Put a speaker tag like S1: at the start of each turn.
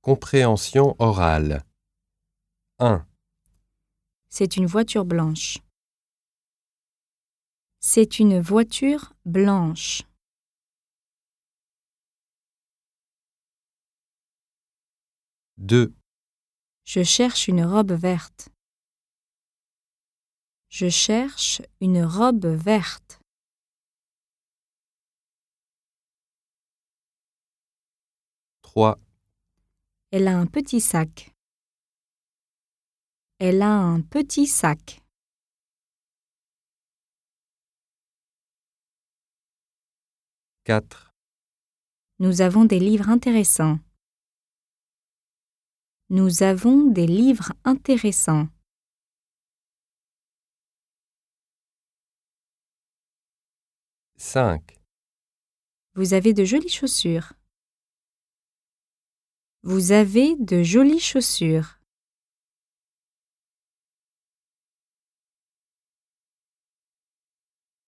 S1: Compréhension orale. 1.
S2: C'est une voiture blanche. C'est une voiture blanche.
S1: 2.
S2: Je cherche une robe verte. Je cherche une robe verte.
S1: 3.
S2: Elle a un petit sac. Elle a un petit sac.
S1: 4.
S2: Nous avons des livres intéressants. Nous avons des livres intéressants.
S1: 5.
S2: Vous avez de jolies chaussures. Vous avez de jolies chaussures.